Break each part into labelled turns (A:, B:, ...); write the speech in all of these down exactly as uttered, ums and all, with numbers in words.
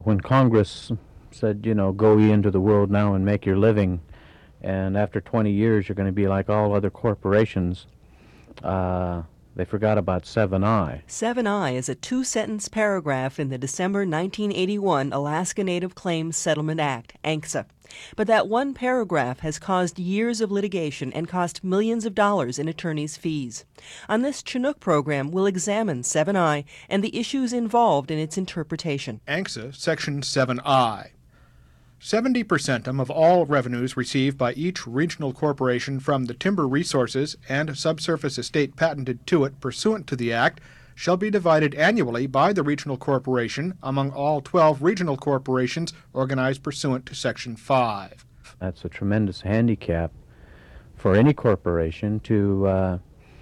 A: when Congress said, you know, go ye into the world now and make your living, and after twenty years you're going to be like all other corporations, uh, they forgot about seven I.
B: seven I is a two-sentence paragraph in the December nineteen eighty-one Alaska Native Claims Settlement Act, A N C S A. But that one paragraph has caused years of litigation and cost millions of dollars in attorneys' fees. On this Chinook program, we'll examine seven I and the issues involved in its interpretation.
C: A N C S A, Section seven I. seventy percent of all revenues received by each regional corporation from the timber resources and subsurface estate patented to it pursuant to the Act shall be divided annually by the regional corporation among all twelve regional corporations organized pursuant to Section five.
A: That's a tremendous handicap for any corporation to uh,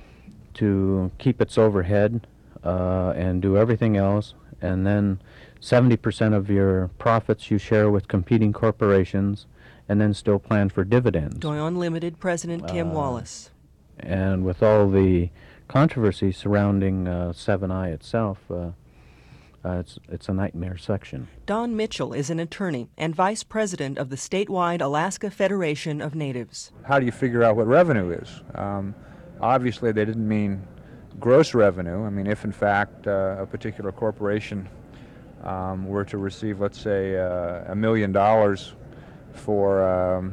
A: to keep its overhead uh, and do everything else, and then seventy percent of your profits you share with competing corporations, and then still plan for dividends.
B: Doyon Limited President Kim
A: Uh,
B: Wallace.
A: And with all the controversy surrounding uh, seven I itself, uh, uh, it's, it's a nightmare section.
B: Don Mitchell is an attorney and vice president of the statewide Alaska Federation of Natives.
D: How do you figure out what revenue is? Um, obviously, they didn't mean gross revenue. I mean, if in fact uh, a particular corporation um, were to receive, let's say, uh, a million dollars for, um,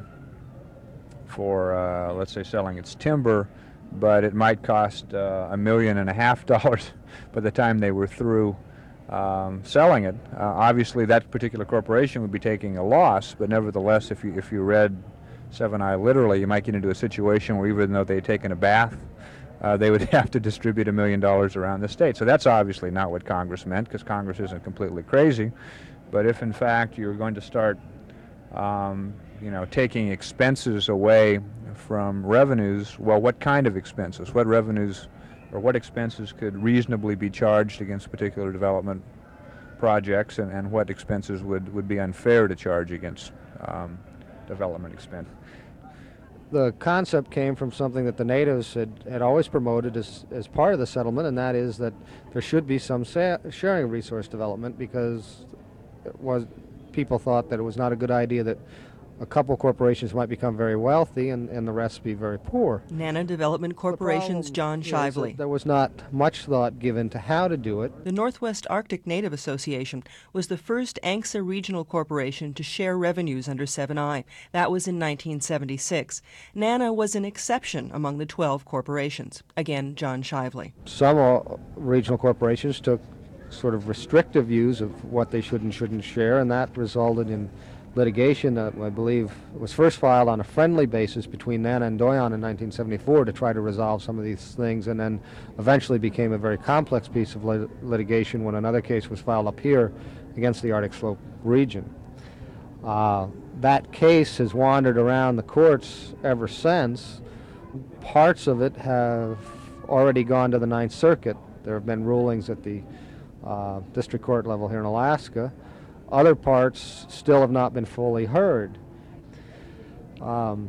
D: for uh, let's say, selling its timber, but it might cost uh, a million and a half dollars by the time they were through um, selling it. Uh, obviously, that particular corporation would be taking a loss, but nevertheless, if you if you read seven I literally, you might get into a situation where even though they had taken a bath, uh, they would have to distribute a million dollars around the state. So that's obviously not what Congress meant, because Congress isn't completely crazy. But if in fact you're going to start, um, you know, taking expenses away from revenues, well, what kind of expenses? What revenues or what expenses could reasonably be charged against particular development projects, and, and what expenses would, would be unfair to charge against um, development expense?
E: The concept came from something that the natives had, had always promoted as, as part of the settlement, and that is that there should be some sa- sharing of resource development, because it was, people thought that it was not a good idea that a couple corporations might become very wealthy and, and the rest be very poor.
B: Nana Development Corporation's John Shively.
E: There was not much thought given to how to do it.
B: The Northwest Arctic Native Association was the first A N C S A regional corporation to share revenues under seven I. That was in nineteen seventy-six. Nana was an exception among the twelve corporations. Again, John Shively.
E: Some uh, regional corporations took sort of restrictive views of what they should and shouldn't share, and that resulted in litigation that I believe was first filed on a friendly basis between Nana and Doyon in nineteen seventy-four to try to resolve some of these things, and then eventually became a very complex piece of lit- litigation when another case was filed up here against the Arctic Slope region. Uh, that case has wandered around the courts ever since. Parts of it have already gone to the Ninth Circuit. There have been rulings at the uh, district court level here in Alaska. Other parts still have not been fully heard. Um,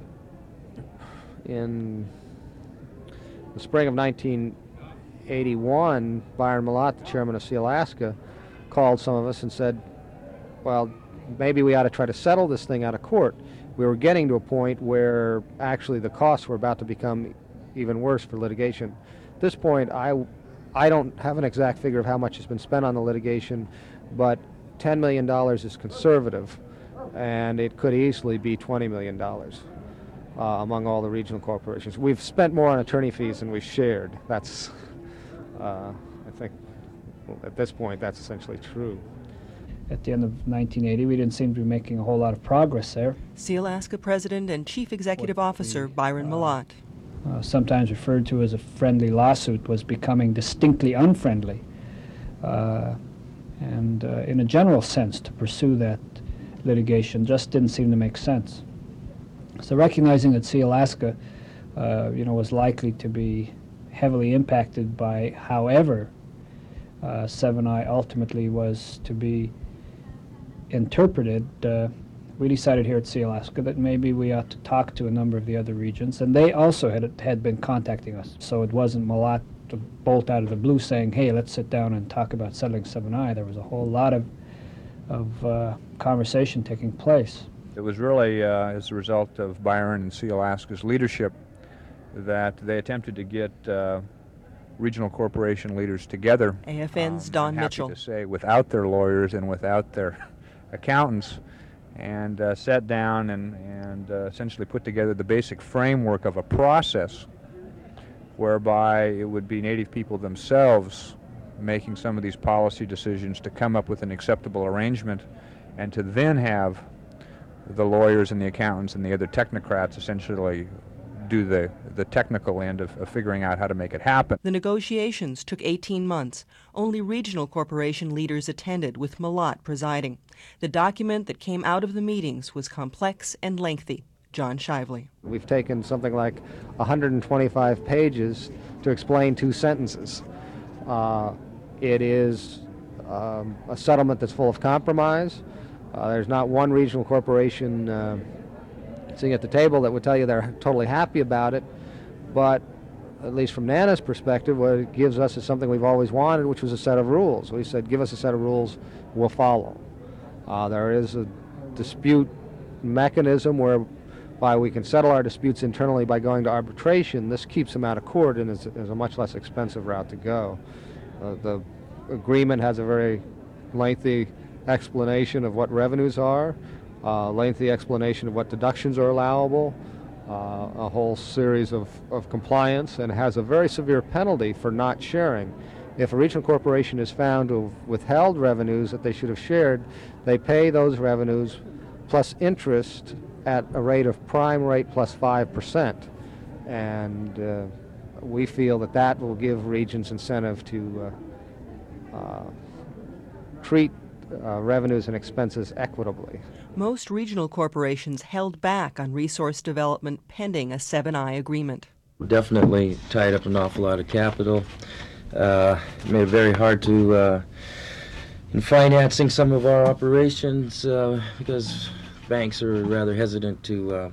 E: in the spring of nineteen eighty-one, Byron Malott, the chairman of Sealaska, called some of us and said, well, maybe we ought to try to settle this thing out of court. We were getting to a point where actually the costs were about to become even worse for litigation. At this point, I, I don't have an exact figure of how much has been spent on the litigation, but ten million dollars is conservative, and it could easily be twenty million dollars uh, among all the regional corporations. We've spent more on attorney fees than we've shared. That's, uh, I think, well, at this point, that's essentially true.
F: At the end of nineteen eighty, we didn't seem to be making a whole lot of progress there.
B: Sealaska President and Chief Executive
F: What
B: Officer
F: the,
B: Byron
F: uh,
B: Malott.
F: Uh, sometimes referred to as a friendly lawsuit, was becoming distinctly unfriendly. Uh, and uh, in a general sense, to pursue that litigation just didn't seem to make sense. So recognizing that Sealaska, uh, you know, was likely to be heavily impacted by however uh, seven I ultimately was to be interpreted, uh, we decided here at Sealaska that maybe we ought to talk to a number of the other regions, and they also had had been contacting us. So it wasn't Malott to bolt out of the blue saying, hey, let's sit down and talk about settling seven I. There was a whole lot of of uh, conversation taking place.
D: It was really uh, as a result of Byron and Sealaska's leadership that they attempted to get uh, regional corporation leaders together.
B: A F N's
D: um,
B: Don
D: I'm happy
B: Mitchell.
D: to say, without their lawyers and without their accountants, and uh, sat down and, and uh, essentially put together the basic framework of a process whereby it would be Native people themselves making some of these policy decisions to come up with an acceptable arrangement, and to then have the lawyers and the accountants and the other technocrats essentially do the, the technical end of, of figuring out how to make it happen.
B: The negotiations took eighteen months. Only regional corporation leaders attended, with Malott presiding. The document that came out of the meetings was complex and lengthy. John Shively.
E: We've taken something like one hundred twenty-five pages to explain two sentences. Uh, it is um, a settlement that's full of compromise. Uh, there's not one regional corporation uh, sitting at the table that would tell you they're totally happy about it, but at least from NANA's perspective, what it gives us is something we've always wanted, which was a set of rules. We said, give us a set of rules, we'll follow. Uh, there is a dispute mechanism whereby we can settle our disputes internally by going to arbitration. This keeps them out of court and is, is a much less expensive route to go. Uh, the agreement has a very lengthy explanation of what revenues are, uh, lengthy explanation of what deductions are allowable, uh, a whole series of, of compliance, and has a very severe penalty for not sharing. If a regional corporation is found to have withheld revenues that they should have shared, they pay those revenues plus interest at a rate of prime rate plus five percent. And uh, we feel that that will give regions incentive to uh, uh, treat uh, revenues and expenses equitably.
B: Most regional corporations held back on resource development pending a seven I agreement.
G: Definitely tied up an awful lot of capital. Uh, made it very hard to uh, in financing some of our operations uh, because banks are rather hesitant to uh,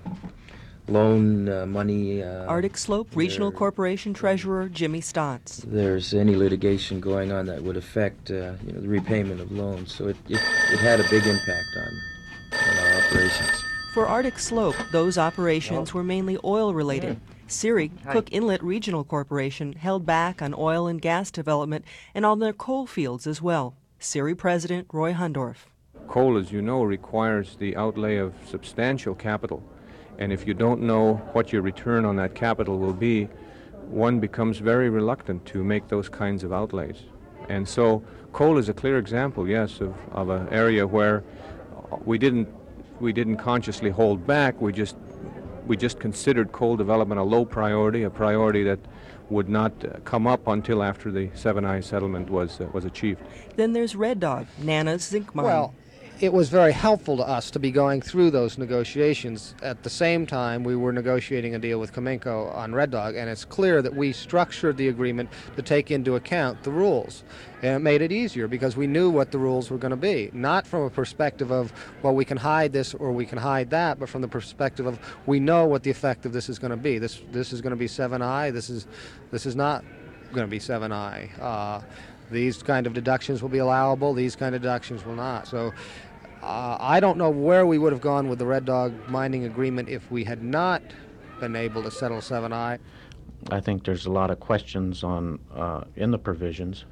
G: loan uh, money. Uh,
B: Arctic Slope Regional
G: there-
B: Corporation Treasurer Jimmy Stotts.
G: There's any litigation going on that would affect uh, you know, the repayment of loans, so it, it, it had a big impact on, on our operations.
B: For Arctic Slope, those operations were mainly oil-related. Siri, Cook Inlet Regional Corporation, held back on oil and gas development and on their coal fields as well. Siri President Roy Hundorf.
H: Coal, as you know, requires the outlay of substantial capital. And if you don't know what your return on that capital will be, one becomes very reluctant to make those kinds of outlays. And so coal is a clear example, yes, of, of an area where we didn't, we didn't consciously hold back. We just, we just considered coal development a low priority, a priority that would not uh, come up until after the seven I settlement was, uh, was achieved.
B: Then there's Red Dog, Nana's zinc mine.
E: Well, it was very helpful to us to be going through those negotiations. At the same time, we were negotiating a deal with Cominco on Red Dog, and it's clear that we structured the agreement to take into account the rules. And it made it easier because we knew what the rules were going to be, not from a perspective of, well, we can hide this or we can hide that, but from the perspective of we know what the effect of this is going to be. This this is going to be seven I, this is, this is not going to be seven I. Uh, these kind of deductions will be allowable, these kind of deductions will not. So uh, I don't know where we would have gone with the Red Dog mining agreement if we had not been able to settle seven I.
A: I think there's a lot of questions on uh, in the provisions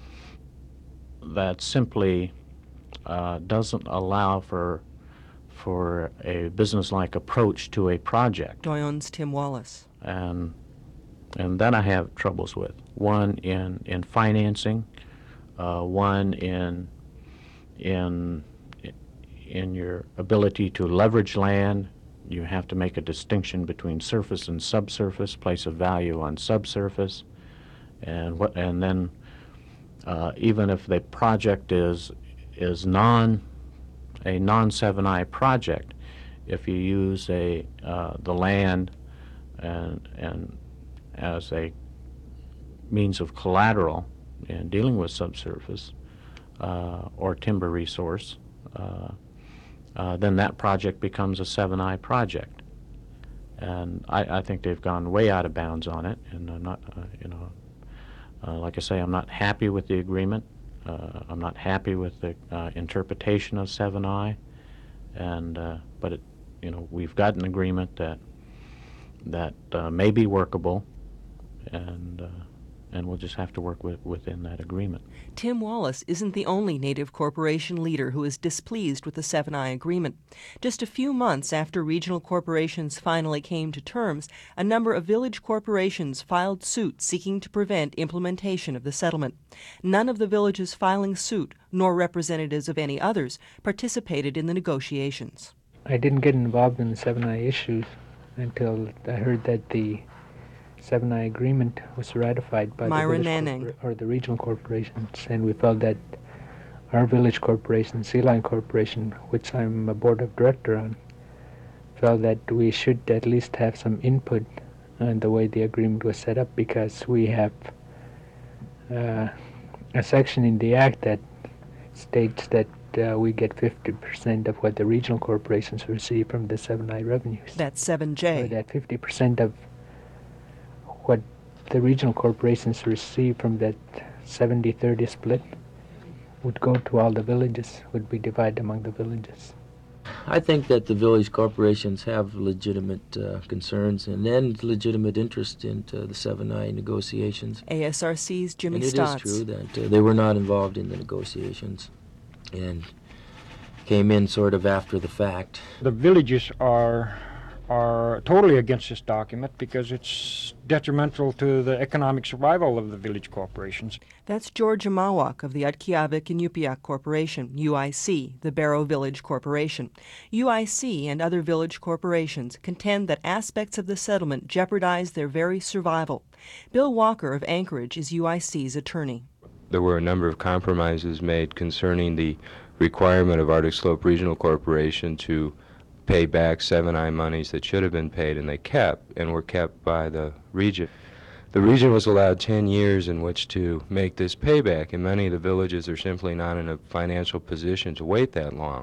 A: that simply uh, doesn't allow for for a business-like approach to a project,
B: Doyon's Tim Wallace.
A: and and that I have troubles with. One in in financing, uh, one in in in your ability to leverage land. You have to make a distinction between surface and subsurface, place of value on subsurface, and what and then uh, even if the project is is non a non seven I project, if you use a uh, the land and and as a means of collateral in dealing with subsurface uh, or timber resource, uh, uh, then that project becomes a seven I project. And I, I think they've gone way out of bounds on it, and I'm not, uh, you know, uh, like I say, I'm not happy with the agreement. uh, I'm not happy with the uh, interpretation of seven I, and uh, but it, you know, we've got an agreement that that uh, may be workable, and uh, and we'll just have to work with, within that agreement.
B: Tim Wallace isn't the only Native corporation leader who is displeased with the seven I agreement. Just a few months after regional corporations finally came to terms, a number of village corporations filed suit seeking to prevent implementation of the settlement. None of the villages filing suit, nor representatives of any others, participated in the negotiations.
I: I didn't get involved in the seven I issues until I heard that the seven I agreement was ratified by
B: Myra
I: the village
B: Nanning.
I: corpor- or the regional corporations, and we felt that our village corporation, Sea Lion Corporation, which I'm a board of director on, felt that we should at least have some input on the way the agreement was set up, because we have uh, a section in the act that states that uh, we get fifty percent of what the regional corporations receive from the seven I revenues.
B: That's seven J.
I: Or that fifty percent of what the regional corporations receive from that seventy thirty split would go to all the villages, would be divided among the villages.
G: I think that the village corporations have legitimate uh, concerns and then legitimate interest in uh, the seven I negotiations.
B: A S R C's Jimmy
G: and it
B: Stotts.
G: is true that uh, they were not involved in the negotiations and came in sort of after the fact.
J: The villages are are totally against this document because it's detrimental to the economic survival of the village corporations.
B: That's George Amawak of the Utqiagvik Inupiaq Corporation, U I C, the Barrow Village Corporation. U I C and other village corporations contend that aspects of the settlement jeopardize their very survival. Bill Walker of Anchorage is U I C's attorney.
K: There were a number of compromises made concerning the requirement of Arctic Slope Regional Corporation to pay back seven I monies that should have been paid, and they kept, and were kept by the region. The region was allowed ten years in which to make this payback, and many of the villages are simply not in a financial position to wait that long.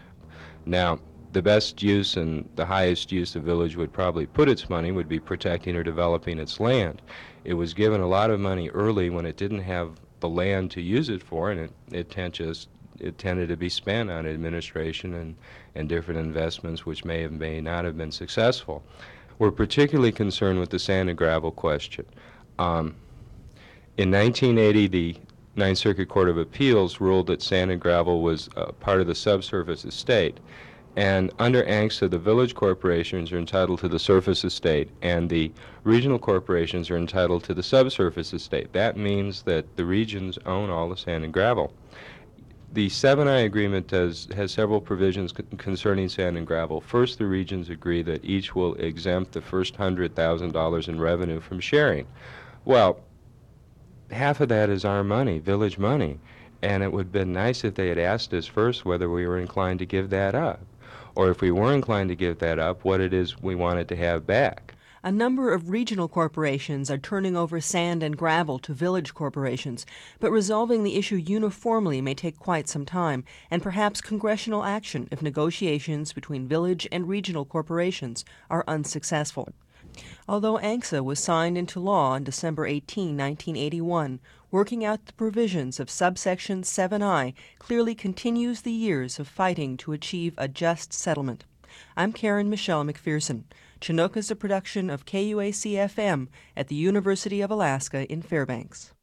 K: Now, the best use and the highest use the village would probably put its money would be protecting or developing its land. It was given a lot of money early when it didn't have the land to use it for, and it, it tend just it tended to be spent on administration and, and different investments which may have may not have been successful. We're particularly concerned with the sand and gravel question. Um, in nineteen eighty, the Ninth Circuit Court of Appeals ruled that sand and gravel was uh, part of the subsurface estate. And under ANCSA, the village corporations are entitled to the surface estate, and the regional corporations are entitled to the subsurface estate. That means that the regions own all the sand and gravel. The seven I agreement does, has several provisions c concerning sand and gravel. First, the regions agree that each will exempt the first one hundred thousand dollars in revenue from sharing. Well, half of that is our money, village money, and it would have been nice if they had asked us first whether we were inclined to give that up, or if we were inclined to give that up, what it is we wanted to have back.
B: A number of regional corporations are turning over sand and gravel to village corporations, but resolving the issue uniformly may take quite some time, and perhaps congressional action if negotiations between village and regional corporations are unsuccessful. Although ANCSA was signed into law on December eighteenth, nineteen eighty-one, working out the provisions of subsection seven I clearly continues the years of fighting to achieve a just settlement. I'm Karen Michelle McPherson. Chinook is a production of K U A C F M at the University of Alaska in Fairbanks.